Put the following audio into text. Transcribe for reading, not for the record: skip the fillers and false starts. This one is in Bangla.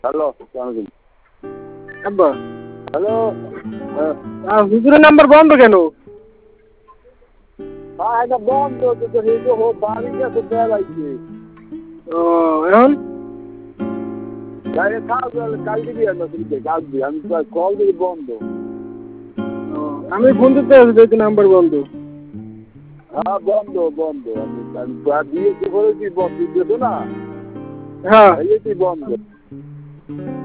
হ্যালো আব্বা হ্যালো হুজুরের নাম্বার বন্ধ কেন? হ্যাঁ এটা বন্ধ তো হেঁটে হো বাড়ি গেছে বেড়াইছে ও এখন বাইরে খাও কাল দিবি আর নতুনকে কাল দিবি আমি কল দিবি বন্ধ আমি ফোন দিতে আছি যেহেতু নাম্বার বন্ধ। হ্যাঁ বন্ধ বন্ধ আমি দিয়েছি বলেছি বন্ধ দিয়েছো না হ্যাঁ তুই বন্ধ